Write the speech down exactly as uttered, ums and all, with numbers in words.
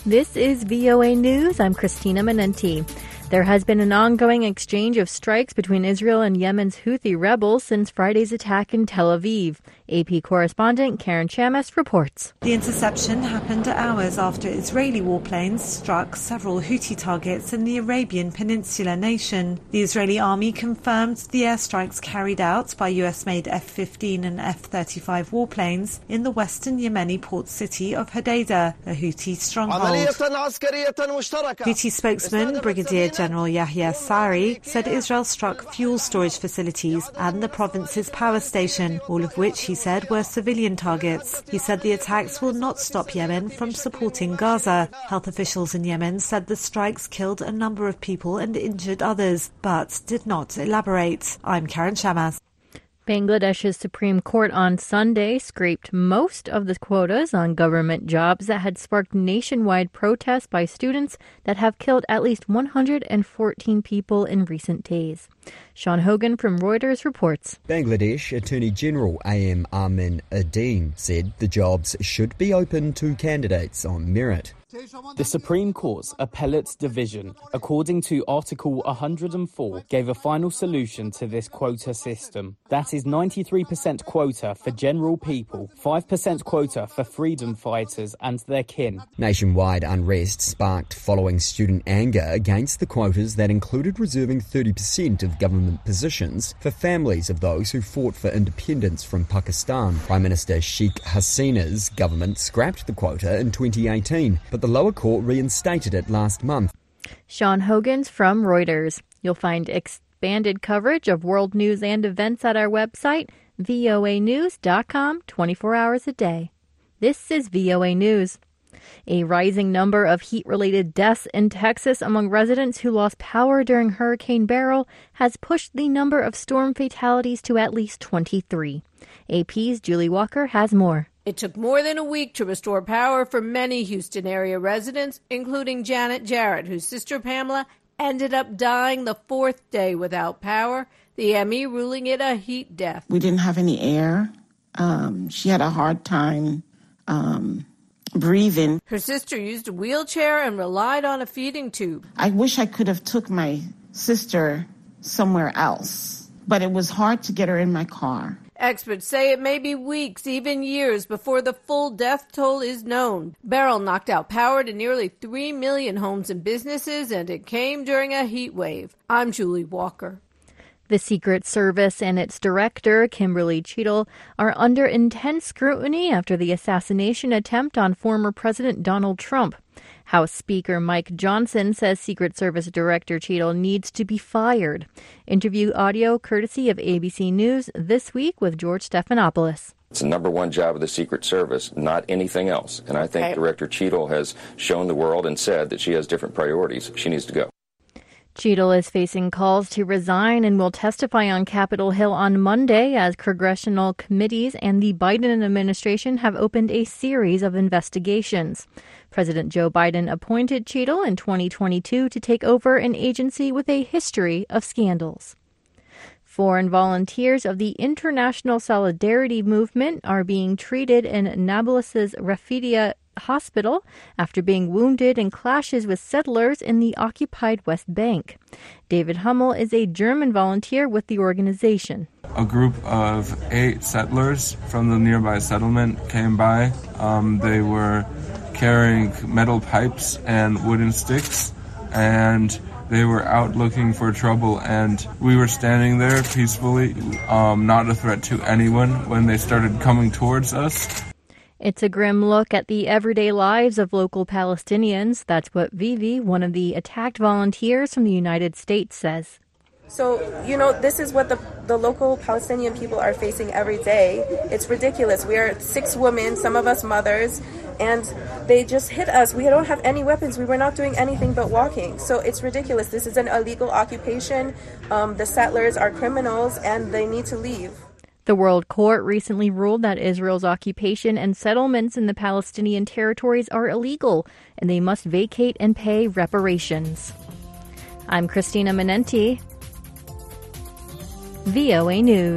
This is V O A News. I'm Christina Menenti. There has been an ongoing exchange of strikes between Israel and Yemen's Houthi rebels since Friday's attack in Tel Aviv. A P correspondent Karen Chamas reports. The interception happened hours after Israeli warplanes struck several Houthi targets in the Arabian Peninsula nation. The Israeli army confirmed the airstrikes carried out by U S-made F fifteen and F thirty-five warplanes in the western Yemeni port city of Hodeidah, a Houthi stronghold. Houthi spokesman Brigadier General Yahya Sari said Israel struck fuel storage facilities and the province's power station, all of which he said were civilian targets. He said the attacks will not stop Yemen from supporting Gaza. Health officials in Yemen said the strikes killed a number of people and injured others, but did not elaborate. I'm Karen Chamas. Bangladesh's Supreme Court on Sunday scraped most of the quotas on government jobs that had sparked nationwide protests by students that have killed at least one hundred fourteen people in recent days. Sean Hogan from Reuters reports. Bangladesh Attorney General A M Amin Uddin said the jobs should be open to candidates on merit. The Supreme Court's Appellate Division, according to Article one hundred four, gave a final solution to this quota system. That is ninety-three percent quota for general people, five percent quota for freedom fighters and their kin. Nationwide unrest sparked following student anger against the quotas that included reserving thirty percent of government positions for families of those who fought for independence from Pakistan. Prime Minister Sheikh Hasina's government scrapped the quota in twenty eighteen, but the lower court reinstated it last month. Sean Hogan's from Reuters. You'll find expanded coverage of world news and events at our website, V O A news dot com, twenty-four hours a day. This is V O A News. A rising number of heat-related deaths in Texas among residents who lost power during Hurricane Beryl has pushed the number of storm fatalities to at least twenty-three. A P's Julie Walker has more. It took more than a week to restore power for many Houston area residents, including Janet Jarrett, whose sister Pamela ended up dying the fourth day without power, the M E ruling it a heat death. We didn't have any air. Um, she had a hard time um, breathing. Her sister used a wheelchair and relied on a feeding tube. I wish I could have took my sister somewhere else, but it was hard to get her in my car. Experts say it may be weeks, even years, before the full death toll is known. Beryl knocked out power to nearly three million homes and businesses, and it came during a heat wave. I'm Julie Walker. The Secret Service and its director, Kimberly Cheadle, are under intense scrutiny after the assassination attempt on former President Donald Trump. House Speaker Mike Johnson says Secret Service Director Cheadle needs to be fired. Interview audio courtesy of A B C News this week with George Stephanopoulos. It's the number one job of the Secret Service, not anything else. And I think okay. Director Cheadle has shown the world and said that she has different priorities. She needs to go. Cheadle is facing calls to resign and will testify on Capitol Hill on Monday as congressional committees and the Biden administration have opened a series of investigations. President Joe Biden appointed Cheadle in twenty twenty-two to take over an agency with a history of scandals. Foreign volunteers of the International Solidarity Movement are being treated in Nablus's Rafidia Hospital after being wounded in clashes with settlers in the occupied West Bank. David Hummel is a German volunteer with the organization. A group of eight settlers from the nearby settlement came by. Um, they were carrying metal pipes and wooden sticks, and they were out looking for trouble, and we were standing there peacefully, um, not a threat to anyone, when they started coming towards us. It's a grim look at the everyday lives of local Palestinians. That's what Vivi, one of the attacked volunteers from the United States, says. So, you know, this is what the, the local Palestinian people are facing every day. It's ridiculous. We are six women, some of us mothers, and they just hit us. We don't have any weapons. We were not doing anything but walking. So it's ridiculous. This is an illegal occupation. Um, the settlers are criminals, and they need to leave. The World Court recently ruled that Israel's occupation and settlements in the Palestinian territories are illegal, and they must vacate and pay reparations. I'm Christina Menenti, V O A News.